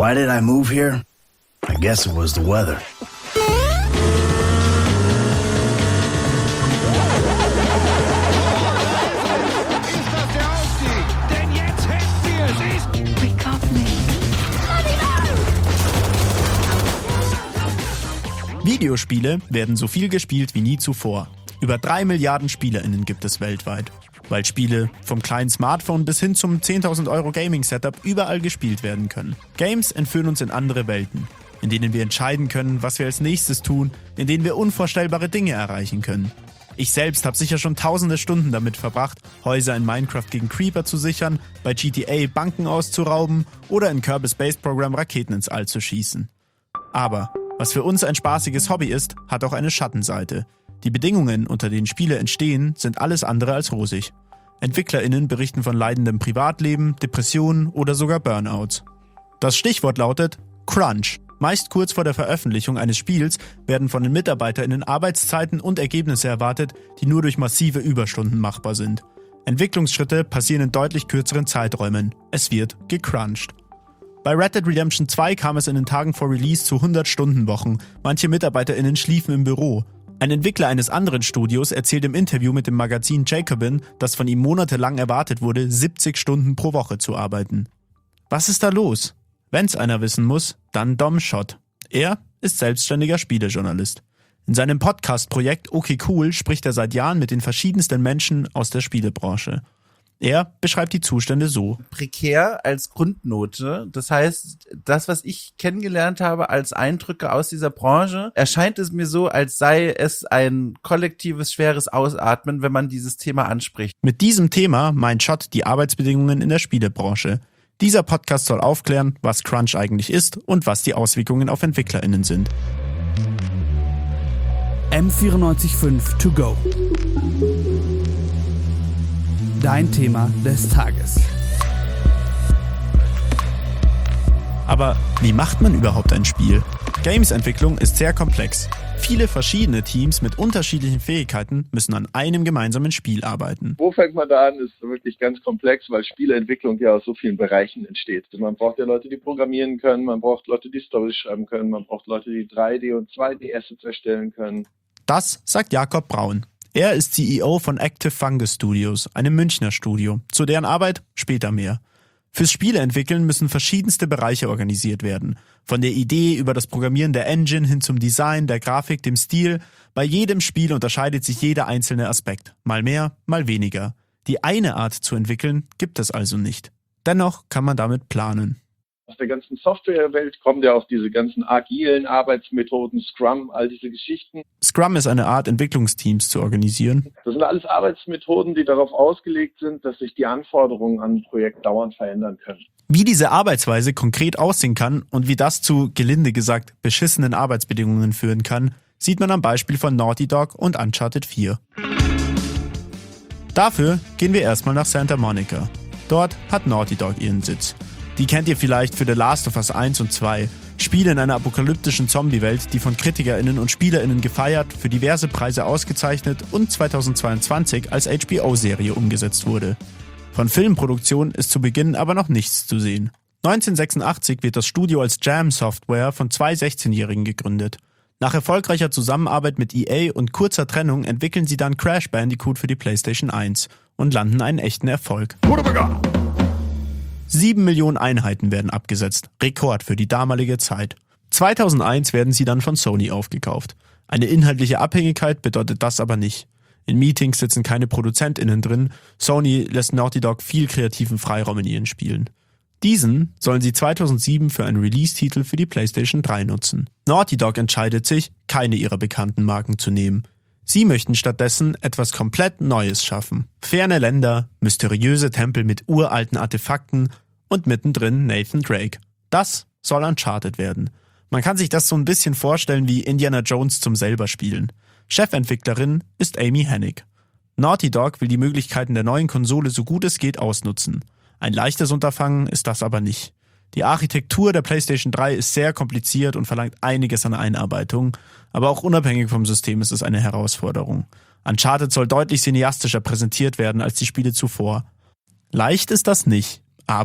Why did I move here? I guess it was the weather. Ist das der Aufstieg? Denn jetzt hätten wir es. Wake up me. Videospiele werden so viel gespielt wie nie zuvor. Über 3 Milliarden SpielerInnen gibt es weltweit. Weil Spiele vom kleinen Smartphone bis hin zum 10.000 Euro Gaming-Setup überall gespielt werden können. Games entführen uns in andere Welten, in denen wir entscheiden können, was wir als nächstes tun, in denen wir unvorstellbare Dinge erreichen können. Ich selbst habe sicher schon tausende Stunden damit verbracht, Häuser in Minecraft gegen Creeper zu sichern, bei GTA Banken auszurauben oder in Kerbal Space Program Raketen ins All zu schießen. Aber was für uns ein spaßiges Hobby ist, hat auch eine Schattenseite. Die Bedingungen, unter denen Spiele entstehen, sind alles andere als rosig. EntwicklerInnen berichten von leidendem Privatleben, Depressionen oder sogar Burnouts. Das Stichwort lautet Crunch. Meist kurz vor der Veröffentlichung eines Spiels werden von den MitarbeiterInnen Arbeitszeiten und Ergebnisse erwartet, die nur durch massive Überstunden machbar sind. Entwicklungsschritte passieren in deutlich kürzeren Zeiträumen. Es wird gecrunched. Bei Red Dead Redemption 2 kam es in den Tagen vor Release zu 100-Stunden-Wochen. Manche MitarbeiterInnen schliefen im Büro. Ein Entwickler eines anderen Studios erzählt im Interview mit dem Magazin Jacobin, dass von ihm monatelang erwartet wurde, 70 Stunden pro Woche zu arbeiten. Was ist da los? Wenn's einer wissen muss, dann Dom Schott. Er ist selbstständiger Spielejournalist. In seinem Podcast-Projekt Okay Cool spricht er seit Jahren mit den verschiedensten Menschen aus der Spielebranche. Er beschreibt die Zustände so. Prekär als Grundnote. Das heißt, das, was ich kennengelernt habe als Eindrücke aus dieser Branche, erscheint es mir so, als sei es ein kollektives, schweres Ausatmen, wenn man dieses Thema anspricht. Mit diesem Thema meint Schott die Arbeitsbedingungen in der Spielebranche. Dieser Podcast soll aufklären, was Crunch eigentlich ist und was die Auswirkungen auf EntwicklerInnen sind. M94.5 To Go. Dein Thema des Tages. Aber wie macht man überhaupt ein Spiel? Games-Entwicklung ist sehr komplex. Viele verschiedene Teams mit unterschiedlichen Fähigkeiten müssen an einem gemeinsamen Spiel arbeiten. Wo fängt man da an, ist wirklich ganz komplex, weil Spieleentwicklung ja aus so vielen Bereichen entsteht. Man braucht ja Leute, die programmieren können, man braucht Leute, die Storys schreiben können, man braucht Leute, die 3D- und 2D-Assets erstellen können. Das sagt Jakob Braun. Er ist CEO von Active Fungus Studios, einem Münchner Studio. Zu deren Arbeit später mehr. Fürs Spieleentwickeln müssen verschiedenste Bereiche organisiert werden. Von der Idee über das Programmieren der Engine hin zum Design, der Grafik, dem Stil. Bei jedem Spiel unterscheidet sich jeder einzelne Aspekt. Mal mehr, mal weniger. Die eine Art zu entwickeln gibt es also nicht. Dennoch kann man damit planen. Aus der ganzen Softwarewelt kommen ja auch diese ganzen agilen Arbeitsmethoden, Scrum, all diese Geschichten. Scrum ist eine Art, Entwicklungsteams zu organisieren. Das sind alles Arbeitsmethoden, die darauf ausgelegt sind, dass sich die Anforderungen an ein Projekt dauernd verändern können. Wie diese Arbeitsweise konkret aussehen kann und wie das zu, gelinde gesagt, beschissenen Arbeitsbedingungen führen kann, sieht man am Beispiel von Naughty Dog und Uncharted 4. Dafür gehen wir erstmal nach Santa Monica. Dort hat Naughty Dog ihren Sitz. Die kennt ihr vielleicht für The Last of Us 1 und 2. Spiele in einer apokalyptischen Zombie-Welt, die von KritikerInnen und SpielerInnen gefeiert, für diverse Preise ausgezeichnet und 2022 als HBO-Serie umgesetzt wurde. Von Filmproduktion ist zu Beginn aber noch nichts zu sehen. 1986 wird das Studio als Jam Software von 2 16-Jährigen gegründet. Nach erfolgreicher Zusammenarbeit mit EA und kurzer Trennung entwickeln sie dann Crash Bandicoot für die PlayStation 1 und landen einen echten Erfolg. 7 Millionen Einheiten werden abgesetzt, Rekord für die damalige Zeit. 2001 werden sie dann von Sony aufgekauft. Eine inhaltliche Abhängigkeit bedeutet das aber nicht. In Meetings sitzen keine ProduzentInnen drin, Sony lässt Naughty Dog viel kreativen Freiraum in ihren Spielen. Diesen sollen sie 2007 für einen Release-Titel für die PlayStation 3 nutzen. Naughty Dog entscheidet sich, keine ihrer bekannten Marken zu nehmen. Sie möchten stattdessen etwas komplett Neues schaffen. Ferne Länder, mysteriöse Tempel mit uralten Artefakten und mittendrin Nathan Drake. Das soll Uncharted werden. Man kann sich das so ein bisschen vorstellen wie Indiana Jones zum selber spielen. Chefentwicklerin ist Amy Hennig. Naughty Dog will die Möglichkeiten der neuen Konsole so gut es geht ausnutzen. Ein leichtes Unterfangen ist das aber nicht. Die Architektur der PlayStation 3 ist sehr kompliziert und verlangt einiges an Einarbeitung, aber auch unabhängig vom System ist es eine Herausforderung. Uncharted soll deutlich cineastischer präsentiert werden als die Spiele zuvor. Leicht ist das nicht, aber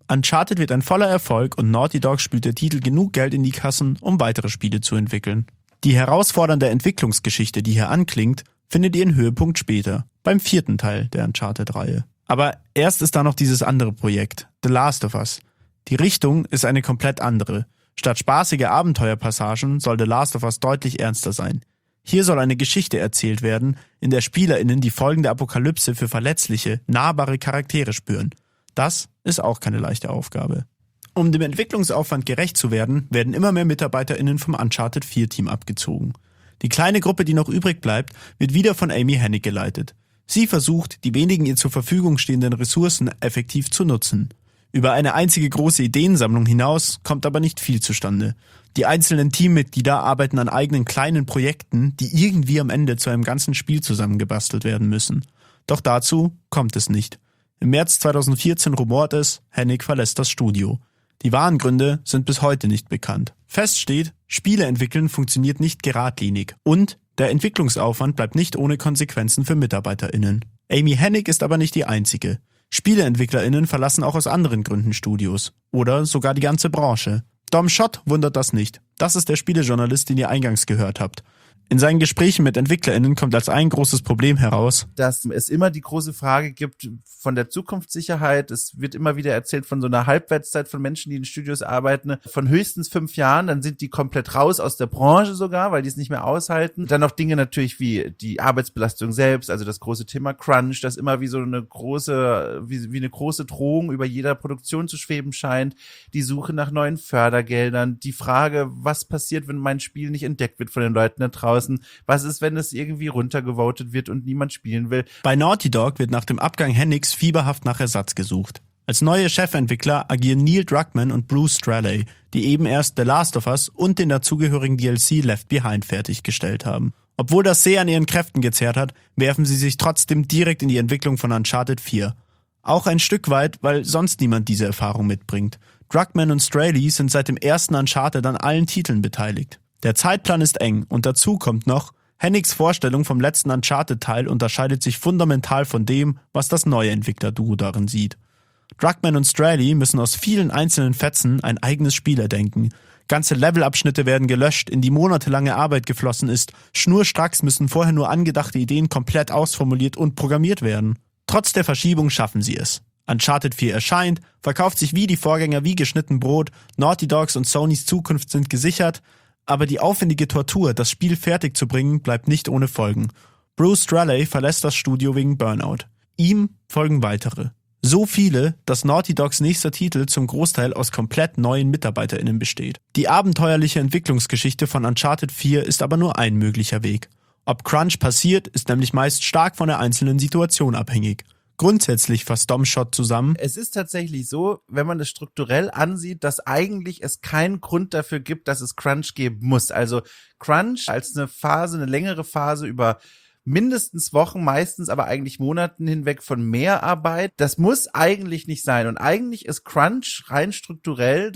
Uncharted wird ein voller Erfolg und Naughty Dog spült der Titel genug Geld in die Kassen, um weitere Spiele zu entwickeln. Die herausfordernde Entwicklungsgeschichte, die hier anklingt, findet ihren Höhepunkt später, beim 4. Teil der Uncharted-Reihe. Aber erst ist da noch dieses andere Projekt, The Last of Us. Die Richtung ist eine komplett andere. Statt spaßige Abenteuerpassagen soll The Last of Us deutlich ernster sein. Hier soll eine Geschichte erzählt werden, in der SpielerInnen die Folgen der Apokalypse für verletzliche, nahbare Charaktere spüren. Das ist auch keine leichte Aufgabe. Um dem Entwicklungsaufwand gerecht zu werden, werden immer mehr MitarbeiterInnen vom Uncharted 4-Team abgezogen. Die kleine Gruppe, die noch übrig bleibt, wird wieder von Amy Hennig geleitet. Sie versucht, die wenigen ihr zur Verfügung stehenden Ressourcen effektiv zu nutzen. Über eine einzige große Ideensammlung hinaus kommt aber nicht viel zustande. Die einzelnen Teammitglieder arbeiten an eigenen kleinen Projekten, die irgendwie am Ende zu einem ganzen Spiel zusammengebastelt werden müssen. Doch dazu kommt es nicht. Im März 2014 rumort es, Hennig verlässt das Studio. Die wahren Gründe sind bis heute nicht bekannt. Fest steht, Spiele entwickeln funktioniert nicht geradlinig und der Entwicklungsaufwand bleibt nicht ohne Konsequenzen für MitarbeiterInnen. Amy Hennig ist aber nicht die einzige. SpieleentwicklerInnen verlassen auch aus anderen Gründen Studios. Oder sogar die ganze Branche. Dom Schott wundert das nicht. Das ist der Spielejournalist, den ihr eingangs gehört habt. In seinen Gesprächen mit EntwicklerInnen kommt als ein großes Problem heraus, dass es immer die große Frage gibt von der Zukunftssicherheit. Es wird immer wieder erzählt von so einer Halbwertszeit von Menschen, die in Studios arbeiten, von höchstens 5 Jahren. Dann sind die komplett raus aus der Branche sogar, weil die es nicht mehr aushalten. Dann noch Dinge natürlich wie die Arbeitsbelastung selbst, also das große Thema Crunch, das immer wie so eine große, wie eine große Drohung über jeder Produktion zu schweben scheint. Die Suche nach neuen Fördergeldern, die Frage, was passiert, wenn mein Spiel nicht entdeckt wird von den Leuten da draußen. Was ist, wenn es irgendwie runtergevotet wird und niemand spielen will? Bei Naughty Dog wird nach dem Abgang Hennigs fieberhaft nach Ersatz gesucht. Als neue Chefentwickler agieren Neil Druckmann und Bruce Straley, die eben erst The Last of Us und den dazugehörigen DLC Left Behind fertiggestellt haben. Obwohl das sehr an ihren Kräften gezehrt hat, werfen sie sich trotzdem direkt in die Entwicklung von Uncharted 4. Auch ein Stück weit, weil sonst niemand diese Erfahrung mitbringt. Druckmann und Straley sind seit dem ersten Uncharted an allen Titeln beteiligt. Der Zeitplan ist eng und dazu kommt noch, Hennigs Vorstellung vom letzten Uncharted-Teil unterscheidet sich fundamental von dem, was das neue Entwicklerduo darin sieht. Druckmann und Straley müssen aus vielen einzelnen Fetzen ein eigenes Spiel erdenken. Ganze Levelabschnitte werden gelöscht, in die monatelange Arbeit geflossen ist. Schnurstracks müssen vorher nur angedachte Ideen komplett ausformuliert und programmiert werden. Trotz der Verschiebung schaffen sie es. Uncharted 4 erscheint, verkauft sich wie die Vorgänger wie geschnitten Brot, Naughty Dogs und Sonys Zukunft sind gesichert, aber die aufwendige Tortur, das Spiel fertig zu bringen, bleibt nicht ohne Folgen. Bruce Straley verlässt das Studio wegen Burnout. Ihm folgen weitere. So viele, dass Naughty Dogs nächster Titel zum Großteil aus komplett neuen MitarbeiterInnen besteht. Die abenteuerliche Entwicklungsgeschichte von Uncharted 4 ist aber nur ein möglicher Weg. Ob Crunch passiert, ist nämlich meist stark von der einzelnen Situation abhängig. Grundsätzlich fasst Dom Schott zusammen. Es ist tatsächlich so, wenn man es strukturell ansieht, dass eigentlich es keinen Grund dafür gibt, dass es Crunch geben muss. Also Crunch als eine Phase, eine längere Phase über mindestens Wochen, meistens aber eigentlich Monaten hinweg von Mehrarbeit. Das muss eigentlich nicht sein. Und eigentlich ist Crunch rein strukturell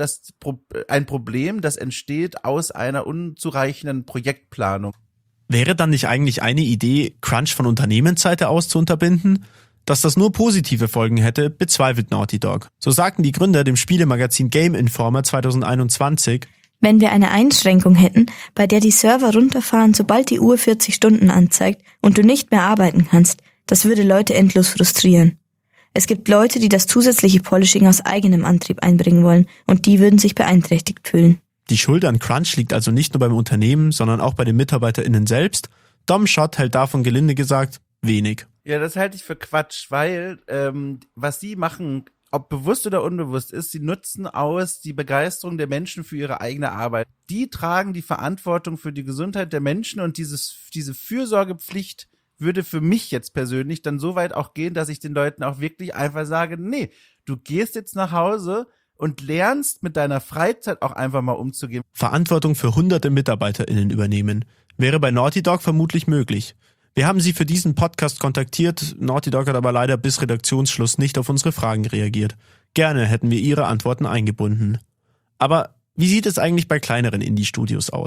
ein Problem, das entsteht aus einer unzureichenden Projektplanung. Wäre dann nicht eigentlich eine Idee, Crunch von Unternehmensseite aus zu unterbinden? Dass das nur positive Folgen hätte, bezweifelt Naughty Dog. So sagten die Gründer dem Spielemagazin Game Informer 2021: Wenn wir eine Einschränkung hätten, bei der die Server runterfahren, sobald die Uhr 40 Stunden anzeigt und du nicht mehr arbeiten kannst, das würde Leute endlos frustrieren. Es gibt Leute, die das zusätzliche Polishing aus eigenem Antrieb einbringen wollen und die würden sich beeinträchtigt fühlen. Die Schuld an Crunch liegt also nicht nur beim Unternehmen, sondern auch bei den MitarbeiterInnen selbst. Dom Schott hält davon gelinde gesagt wenig. Ja, das halte ich für Quatsch, weil was sie machen, ob bewusst oder unbewusst ist, sie nutzen aus die Begeisterung der Menschen für ihre eigene Arbeit. Die tragen die Verantwortung für die Gesundheit der Menschen und diese Fürsorgepflicht würde für mich jetzt persönlich dann so weit auch gehen, dass ich den Leuten auch wirklich einfach sage, nee, du gehst jetzt nach Hause und lernst mit deiner Freizeit auch einfach mal umzugehen. Verantwortung für hunderte MitarbeiterInnen übernehmen. Wäre bei Naughty Dog vermutlich möglich. Wir haben sie für diesen Podcast kontaktiert, Naughty Dog hat aber leider bis Redaktionsschluss nicht auf unsere Fragen reagiert. Gerne hätten wir ihre Antworten eingebunden. Aber wie sieht es eigentlich bei kleineren Indie-Studios aus?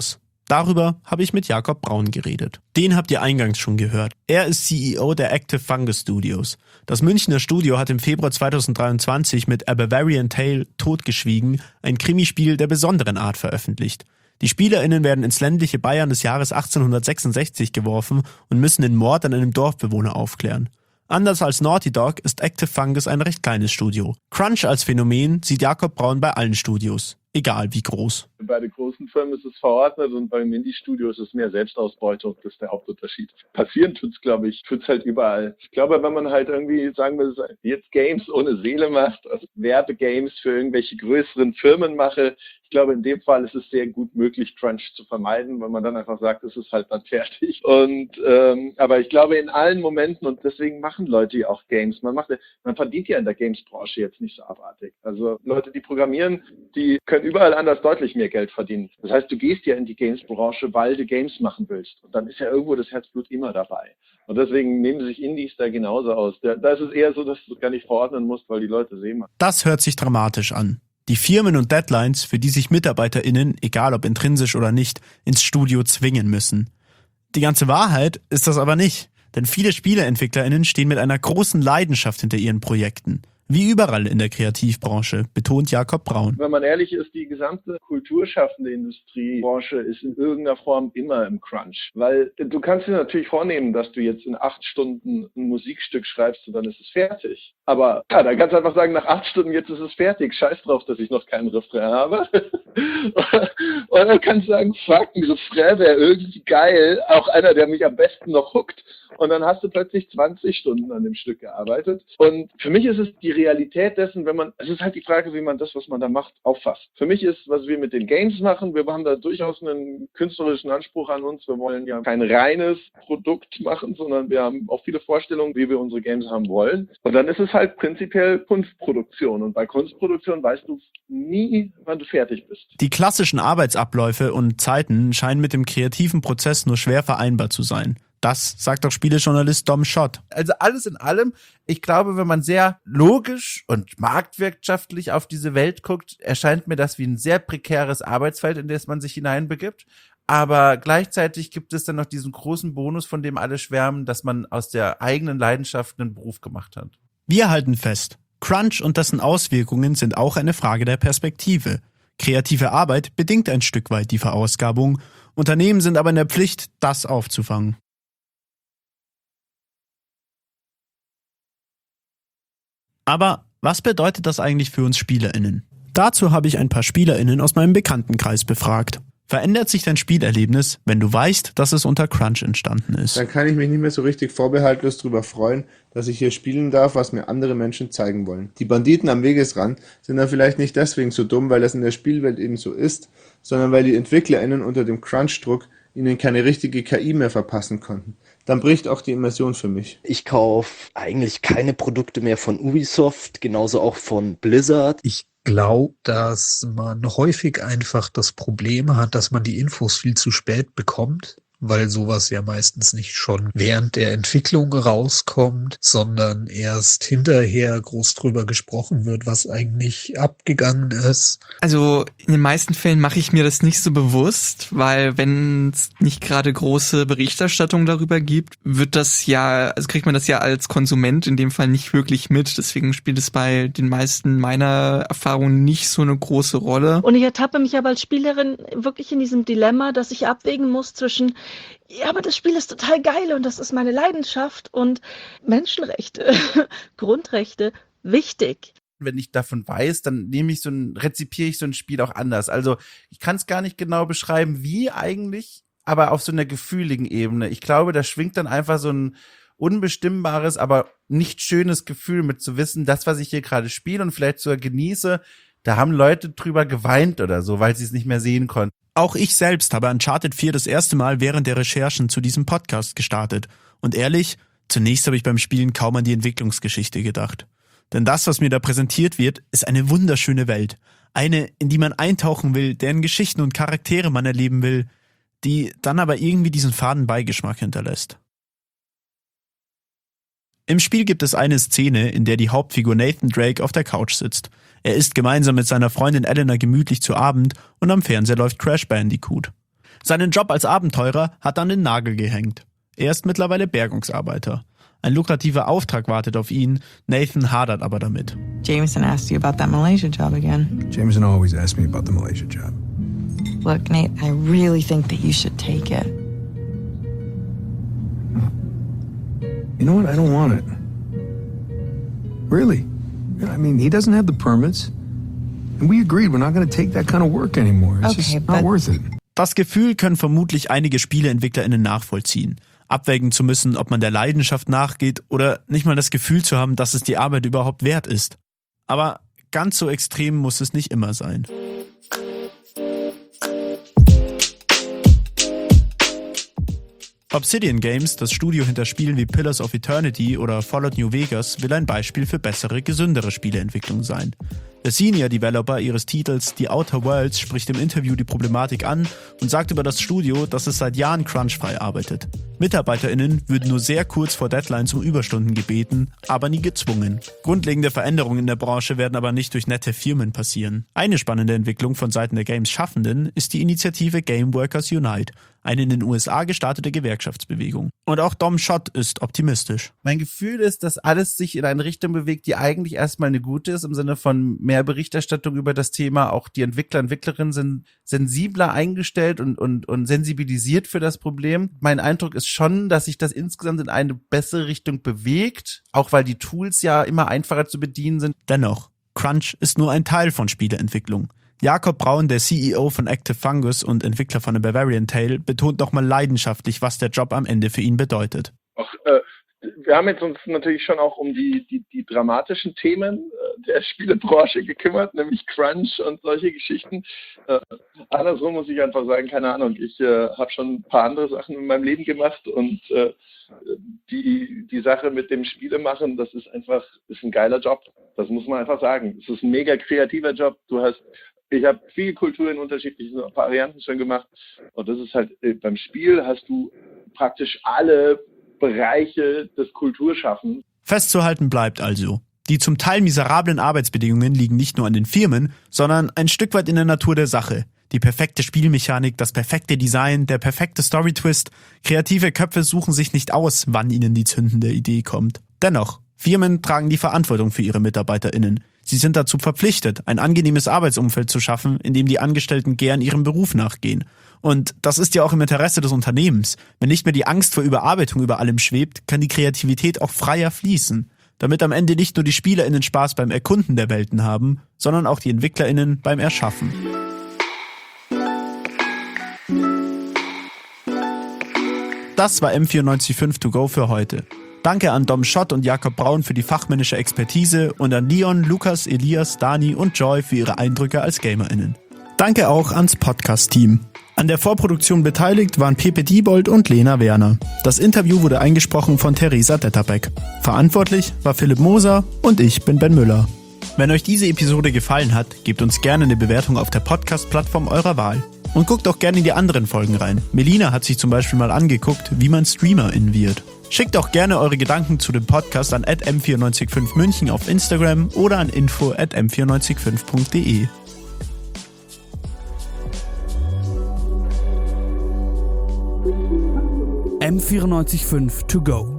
Darüber habe ich mit Jakob Braun geredet. Den habt ihr eingangs schon gehört. Er ist CEO der Active Fungus Studios. Das Münchner Studio hat im Februar 2023 mit A Bavarian Tale Totgeschwiegen ein Krimispiel der besonderen Art veröffentlicht. Die SpielerInnen werden ins ländliche Bayern des Jahres 1866 geworfen und müssen den Mord an einem Dorfbewohner aufklären. Anders als Naughty Dog ist Active Fungus ein recht kleines Studio. Crunch als Phänomen sieht Jakob Braun bei allen Studios, egal wie groß. Bei den großen Firmen ist es verordnet und beim Indie-Studio ist es mehr Selbstausbeutung. Das ist der Hauptunterschied. Passieren tut's, glaube ich, halt überall. Ich glaube, wenn man halt irgendwie, sagen wir jetzt Games ohne Seele macht, also Werbegames für irgendwelche größeren Firmen mache, ich glaube, in dem Fall ist es sehr gut möglich, Crunch zu vermeiden, weil man dann einfach sagt, es ist halt dann fertig. Und aber ich glaube, in allen Momenten, und deswegen machen Leute ja auch Games, man verdient ja in der Games-Branche jetzt nicht so abartig. Also Leute, die programmieren, die können überall anders deutlich mehr Geld verdienen. Das heißt, du gehst ja in die Games-Branche, weil du Games machen willst. Und dann ist ja irgendwo das Herzblut immer dabei. Und deswegen nehmen sich Indies da genauso aus. Da ist es eher so, dass du gar nicht verordnen musst, weil die Leute sehen. Das hört sich dramatisch an. Die Firmen und Deadlines, für die sich MitarbeiterInnen, egal ob intrinsisch oder nicht, ins Studio zwingen müssen. Die ganze Wahrheit ist das aber nicht, denn viele SpieleentwicklerInnen stehen mit einer großen Leidenschaft hinter ihren Projekten. Wie überall in der Kreativbranche, betont Jakob Braun. Wenn man ehrlich ist, die gesamte kulturschaffende Industriebranche ist in irgendeiner Form immer im Crunch. Weil du kannst dir natürlich vornehmen, dass du jetzt in 8 Stunden ein Musikstück schreibst und dann ist es fertig. Aber ja, dann kannst du einfach sagen, nach 8 Stunden jetzt ist es fertig. Scheiß drauf, dass ich noch keinen Refrain habe. Und dann kannst du sagen, fuck, ein Refrain wäre irgendwie geil. Auch einer, der mich am besten noch hookt. Und dann hast du plötzlich 20 Stunden an dem Stück gearbeitet. Und für mich ist es die Realität dessen, es ist halt die Frage, wie man das, was man da macht, auffasst. Für mich ist, was wir mit den Games machen, wir haben da durchaus einen künstlerischen Anspruch an uns. Wir wollen ja kein reines Produkt machen, sondern wir haben auch viele Vorstellungen, wie wir unsere Games haben wollen. Und dann ist es halt prinzipiell Kunstproduktion. Und bei Kunstproduktion weißt du nie, wann du fertig bist. Die klassischen Arbeitsabläufe und Zeiten scheinen mit dem kreativen Prozess nur schwer vereinbar zu sein. Das sagt auch Spielejournalist Dom Schott. Also alles in allem, ich glaube, wenn man sehr logisch und marktwirtschaftlich auf diese Welt guckt, erscheint mir das wie ein sehr prekäres Arbeitsfeld, in das man sich hineinbegibt. Aber gleichzeitig gibt es dann noch diesen großen Bonus, von dem alle schwärmen, dass man aus der eigenen Leidenschaft einen Beruf gemacht hat. Wir halten fest, Crunch und dessen Auswirkungen sind auch eine Frage der Perspektive. Kreative Arbeit bedingt ein Stück weit die Verausgabung. Unternehmen sind aber in der Pflicht, das aufzufangen. Aber was bedeutet das eigentlich für uns SpielerInnen? Dazu habe ich ein paar SpielerInnen aus meinem Bekanntenkreis befragt. Verändert sich dein Spielerlebnis, wenn du weißt, dass es unter Crunch entstanden ist? Dann kann ich mich nicht mehr so richtig vorbehaltlos darüber freuen, dass ich hier spielen darf, was mir andere Menschen zeigen wollen. Die Banditen am Wegesrand sind dann vielleicht nicht deswegen so dumm, weil das in der Spielwelt eben so ist, sondern weil die EntwicklerInnen unter dem Crunch-Druck ihnen keine richtige KI mehr verpassen konnten. Dann bricht auch die Immersion für mich. Ich kaufe eigentlich keine Produkte mehr von Ubisoft, genauso auch von Blizzard. Ich glaube, dass man häufig einfach das Problem hat, dass man die Infos viel zu spät bekommt, weil sowas ja meistens nicht schon während der Entwicklung rauskommt, sondern erst hinterher groß drüber gesprochen wird, was eigentlich abgegangen ist. Also in den meisten Fällen mache ich mir das nicht so bewusst, weil wenn es nicht gerade große Berichterstattung darüber gibt, kriegt man das ja als Konsument in dem Fall nicht wirklich mit. Deswegen spielt es bei den meisten meiner Erfahrungen nicht so eine große Rolle. Und ich ertappe mich aber als Spielerin wirklich in diesem Dilemma, dass ich abwägen muss zwischen, ja, aber das Spiel ist total geil und das ist meine Leidenschaft und Menschenrechte, Grundrechte, wichtig. Wenn ich davon weiß, dann rezipiere ich so ein Spiel auch anders. Also ich kann es gar nicht genau beschreiben, wie eigentlich, aber auf so einer gefühligen Ebene. Ich glaube, da schwingt dann einfach so ein unbestimmbares, aber nicht schönes Gefühl mit zu wissen, das, was ich hier gerade spiele und vielleicht sogar genieße, da haben Leute drüber geweint oder so, weil sie es nicht mehr sehen konnten. Auch ich selbst habe Uncharted 4 das erste Mal während der Recherchen zu diesem Podcast gestartet. Und ehrlich, zunächst habe ich beim Spielen kaum an die Entwicklungsgeschichte gedacht. Denn das, was mir da präsentiert wird, ist eine wunderschöne Welt. Eine, in die man eintauchen will, deren Geschichten und Charaktere man erleben will, die dann aber irgendwie diesen faden Beigeschmack hinterlässt. Im Spiel gibt es eine Szene, in der die Hauptfigur Nathan Drake auf der Couch sitzt. Er isst gemeinsam mit seiner Freundin Elena gemütlich zu Abend und am Fernseher läuft Crash Bandicoot. Seinen Job als Abenteurer hat er an den Nagel gehängt. Er ist mittlerweile Bergungsarbeiter. Ein lukrativer Auftrag wartet auf ihn, Nathan hadert aber damit. Jameson asked you about that Malaysia job again. Jameson always asked me about the Malaysia job. Look, Nate, I really think that you should take it. You know what? I don't want it. Really. I mean, he doesn't have the permits. And we agreed we're not going to take that kind of work anymore. It's just not worth it. Das Gefühl können vermutlich einige SpieleentwicklerInnen nachvollziehen. Abwägen zu müssen, ob man der Leidenschaft nachgeht oder nicht mal das Gefühl zu haben, dass es die Arbeit überhaupt wert ist. Aber ganz so extrem muss es nicht immer sein. Obsidian Games, das Studio hinter Spielen wie Pillars of Eternity oder Fallout New Vegas, will ein Beispiel für bessere, gesündere Spieleentwicklung sein. Der Senior Developer ihres Titels The Outer Worlds spricht im Interview die Problematik an und sagt über das Studio, dass es seit Jahren crunchfrei arbeitet. MitarbeiterInnen würden nur sehr kurz vor Deadlines um Überstunden gebeten, aber nie gezwungen. Grundlegende Veränderungen in der Branche werden aber nicht durch nette Firmen passieren. Eine spannende Entwicklung von Seiten der Games-Schaffenden ist die Initiative Game Workers Unite, eine in den USA gestartete Gewerkschaftsbewegung. Und auch Dom Schott ist optimistisch. Mein Gefühl ist, dass alles sich in eine Richtung bewegt, die eigentlich erstmal eine gute ist, im Sinne von mehr Berichterstattung über das Thema. Auch die Entwickler, Entwicklerinnen sind sensibler eingestellt und sensibilisiert für das Problem. Mein Eindruck ist schon, dass sich das insgesamt in eine bessere Richtung bewegt, auch weil die Tools ja immer einfacher zu bedienen sind. Dennoch, Crunch ist nur ein Teil von Spieleentwicklung. Jakob Braun, der CEO von Active Fungus und Entwickler von The Bavarian Tale, betont nochmal leidenschaftlich, was der Job am Ende für ihn bedeutet. Wir haben jetzt uns natürlich schon auch um die dramatischen Themen der Spielebranche gekümmert, nämlich Crunch und solche Geschichten. Andersrum muss ich einfach sagen, keine Ahnung, ich habe schon ein paar andere Sachen in meinem Leben gemacht und die Sache mit dem Spielemachen, das ist ein geiler Job. Das muss man einfach sagen. Es ist ein mega kreativer Job. Ich habe viel Kultur in unterschiedlichen Varianten schon gemacht und das ist halt, beim Spiel hast du praktisch alle Bereiche des Kulturschaffens. Festzuhalten bleibt also, die zum Teil miserablen Arbeitsbedingungen liegen nicht nur an den Firmen, sondern ein Stück weit in der Natur der Sache. Die perfekte Spielmechanik, das perfekte Design, der perfekte Storytwist. Kreative Köpfe suchen sich nicht aus, wann ihnen die zündende Idee kommt. Dennoch, Firmen tragen die Verantwortung für ihre MitarbeiterInnen. Sie sind dazu verpflichtet, ein angenehmes Arbeitsumfeld zu schaffen, in dem die Angestellten gern ihrem Beruf nachgehen. Und das ist ja auch im Interesse des Unternehmens. Wenn nicht mehr die Angst vor Überarbeitung über allem schwebt, kann die Kreativität auch freier fließen. Damit am Ende nicht nur die SpielerInnen Spaß beim Erkunden der Welten haben, sondern auch die EntwicklerInnen beim Erschaffen. Das war M945 To Go für heute. Danke an Dom Schott und Jakob Braun für die fachmännische Expertise und an Leon, Lukas, Elias, Dani und Joy für ihre Eindrücke als GamerInnen. Danke auch ans Podcast-Team. An der Vorproduktion beteiligt waren Pepe Diebold und Lena Werner. Das Interview wurde eingesprochen von Theresa Detterbeck. Verantwortlich war Philipp Moser und ich bin Ben Müller. Wenn euch diese Episode gefallen hat, gebt uns gerne eine Bewertung auf der Podcast-Plattform eurer Wahl. Und guckt auch gerne in die anderen Folgen rein. Melina hat sich zum Beispiel mal angeguckt, wie man StreamerIn wird. Schickt auch gerne eure Gedanken zu dem Podcast an @m945 München auf Instagram oder an info@m945.de. M945 To Go.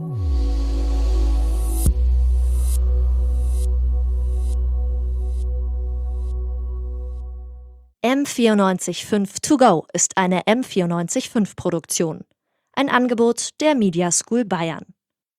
M945 To Go ist eine M945 Produktion. Ein Angebot der Media School Bayern.